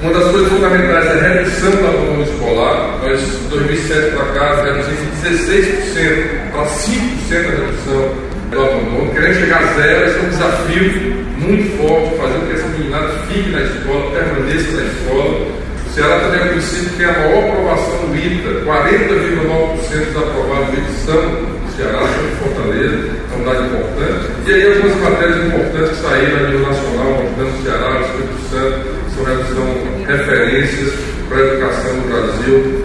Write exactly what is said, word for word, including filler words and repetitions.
Uma das coisas fundamentais é a redução do abandono escolar. Nós, de dois mil e sete para cá, reduzimos de dezesseis por cento para cinco por cento a redução do abandono. Queremos chegar a zero, esse é um desafio muito forte, fazer com que essa meninada fique na escola, permaneça na escola. O Ceará também é conhecido que tem a maior aprovação do I T A, quarenta vírgula nove por cento dos aprovados do I T A são do Ceará, são de Fortaleza, é um dado importante. E aí algumas matérias importantes que saíram a nível nacional, mostrando o Ceará, o Espírito Santo, são, são referências para a educação no Brasil.